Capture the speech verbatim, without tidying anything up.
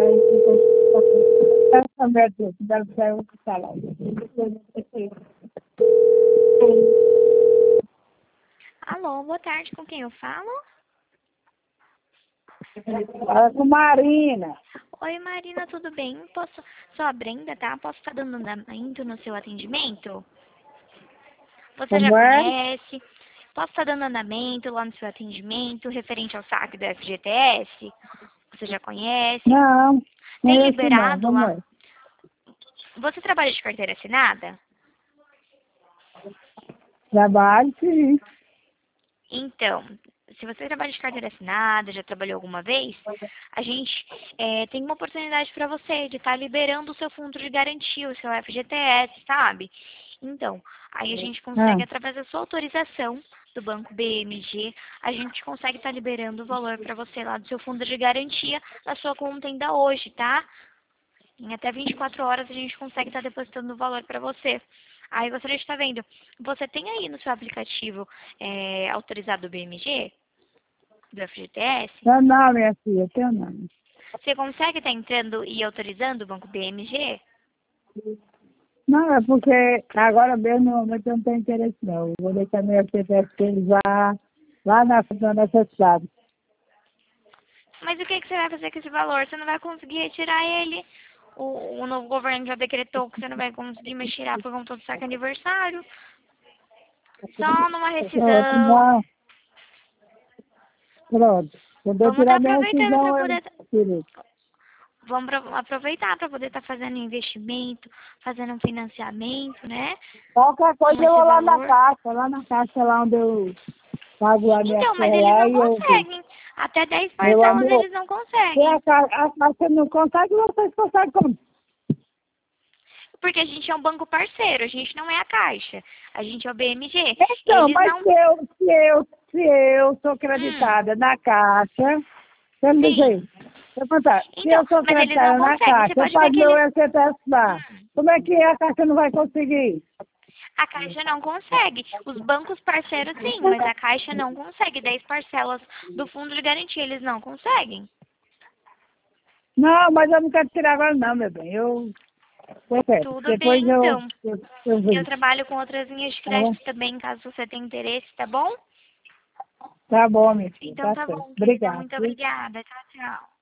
essa merda, deve ser o que fala. Alô, boa tarde, com quem eu falo? Fala com Marina. Oi, Marina, tudo bem? Posso... Sou a Brenda, tá? Posso estar dando andamento no seu atendimento? Você já Como é? conhece? Posso estar dando andamento lá no seu atendimento, referente ao saque do F G T S? Você já conhece? Não, Tem conheço não, liberado como lá? é? Você trabalha de carteira assinada? Trabalho, sim. Então, se você trabalha de carteira assinada, já trabalhou alguma vez, a gente é, tem uma oportunidade para você de estar liberando o seu fundo de garantia, o seu F G T S, sabe? Então, aí a gente Ah, consegue, através da sua autorização do Banco B M G, a gente consegue estar liberando o valor para você lá do seu fundo de garantia na sua conta ainda hoje, tá? Em até vinte e quatro horas a gente consegue estar depositando o valor para você. Aí você já está vendo, você tem aí no seu aplicativo é, autorizado do B M G, do F G T S? não, não, minha filha, teu nome. Você consegue estar entrando e autorizando o Banco B M G? Não, é porque agora mesmo no momento eu não tenho interesse não. Eu vou deixar meu F T S deles lá, lá na frente da necessidade. Mas o que, que você vai fazer com esse valor? Você não vai conseguir retirar ele. O, o novo governo já decretou que você não vai conseguir mais tirar por conta do saque aniversário. Só numa Pronto, rescisão. não, pronto. Quando eu Vamos estar tirar minha aproveitando para decisão, eu poder tiro. Vamos pro- aproveitar para poder estar fazendo investimento, fazendo um financiamento, né? Qualquer Com coisa eu esse vou lá na valor. caixa, lá na caixa lá onde eu pago a minha Então, mas terra eles lá não e eu vou. conseguem. Até dez Meu parcelas amor, eles não se a, conseguem. ca- a caixa não consegue, vocês conseguem como? Porque a gente é um banco parceiro, a gente não é a Caixa. A gente é o B M G. Então, Eles mas não. se eu, se eu, se eu sou Hum, creditada na caixa, quer me dizer, sim. deixa eu contar, se Então, eu sou mas eles não creditada na conseguem. caixa, Você eu pode ver pago que meu eles. S T S lá, Hum, como é que a caixa não vai conseguir? a Caixa não consegue. Os bancos parceiros sim, mas a Caixa não consegue. Dez parcelas do fundo de garantia, eles não conseguem. Não, mas eu não quero tirar agora não, meu bem, eu, eu quero. Tudo bem, Depois eu, então. eu, eu Eu vejo, trabalho com outras linhas de tá bom? crédito também, caso você tenha interesse, tá bom? Tá bom, minha filha, Então tá tá certo. bom, querida. Obrigado, Muito viu? obrigada. Tchau, tchau.